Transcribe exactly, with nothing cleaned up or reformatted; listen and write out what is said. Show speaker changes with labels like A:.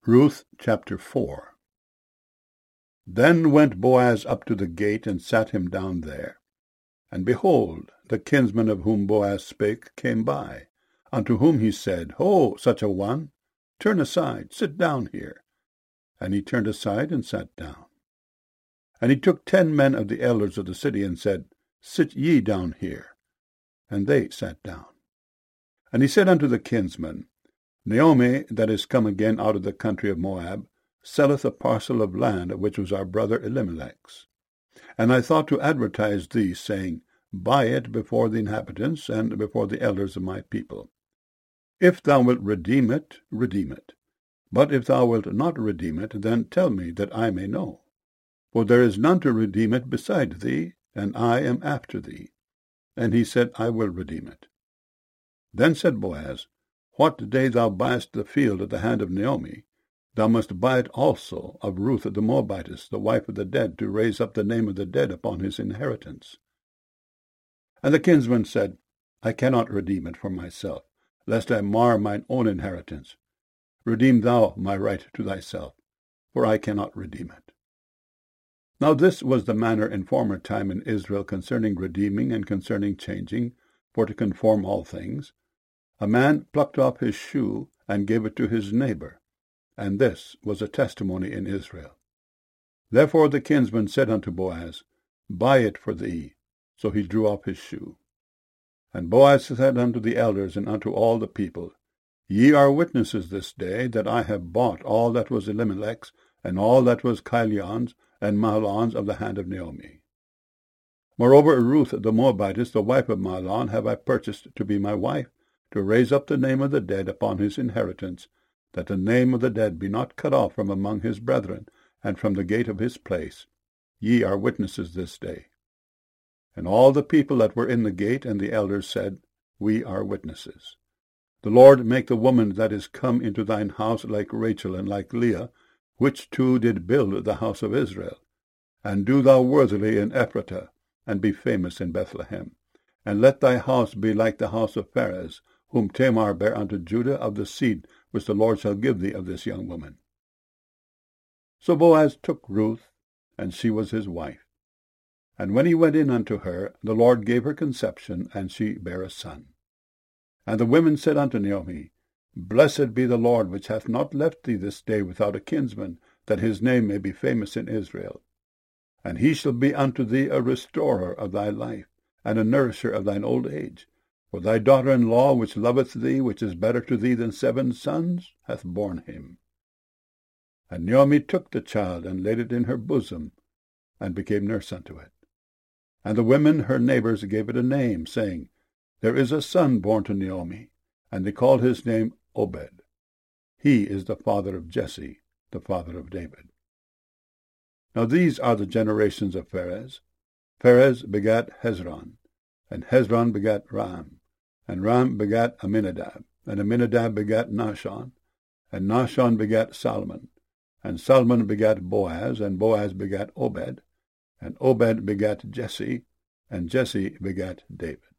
A: Ruth chapter four. Then went Boaz up to the gate, and sat him down there. And behold, the kinsman of whom Boaz spake came by, unto whom he said, Ho, such a one, turn aside, sit down here. And he turned aside and sat down. And he took ten men of the elders of the city, and said, Sit ye down here. And they sat down. And he said unto the kinsman, Naomi, that is come again out of the country of Moab, selleth a parcel of land which was our brother Elimelech's. And I thought to advertise thee, saying, Buy it before the inhabitants, and before the elders of my people. If thou wilt redeem it, redeem it. But if thou wilt not redeem it, then tell me, that I may know. For there is none to redeem it beside thee, and I am after thee. And he said, I will redeem it. Then said Boaz, What day thou buyest the field at the hand of Naomi, thou must buy it also of Ruth the Moabitess, the wife of the dead, to raise up the name of the dead upon his inheritance. And the kinsman said, I cannot redeem it for myself, lest I mar mine own inheritance. Redeem thou my right to thyself, for I cannot redeem it. Now this was the manner in former time in Israel concerning redeeming and concerning changing, for to conform all things. A man plucked off his shoe, and gave it to his neighbor, and this was a testimony in Israel. Therefore the kinsman said unto Boaz, Buy it for thee. So he drew off his shoe. And Boaz said unto the elders and unto all the people, Ye are witnesses this day that I have bought all that was Elimelech's, and all that was Chilion's and Mahlon's of the hand of Naomi. Moreover, Ruth the Moabitess, the wife of Mahlon, have I purchased to be my wife, to raise up the name of the dead upon his inheritance, that the name of the dead be not cut off from among his brethren, and from the gate of his place. Ye are witnesses this day. And all the people that were in the gate and the elders said, We are witnesses. The Lord make the woman that is come into thine house like Rachel and like Leah, which two did build the house of Israel. And do thou worthily in Ephratah, and be famous in Bethlehem. And let thy house be like the house of Pharez, whom Tamar bare unto Judah, of the seed which the Lord shall give thee of this young woman. So Boaz took Ruth, and she was his wife. And when he went in unto her, the Lord gave her conception, and she bare a son. And the women said unto Naomi, Blessed be the Lord, which hath not left thee this day without a kinsman, that his name may be famous in Israel. And he shall be unto thee a restorer of thy life, and a nourisher of thine old age. For thy daughter-in-law, which loveth thee, which is better to thee than seven sons, hath borne him. And Naomi took the child, and laid it in her bosom, and became nurse unto it. And the women, her neighbors, gave it a name, saying, There is a son born to Naomi, and they called his name Obed. He is the father of Jesse, the father of David. Now these are the generations of Pharez. Pharez begat Hezron, and Hezron begat Ram, and Ram begat Aminadab, and Aminadab begat Nahshon, and Nahshon begat Salmon, and Salmon begat Boaz, and Boaz begat Obed, and Obed begat Jesse, and Jesse begat David.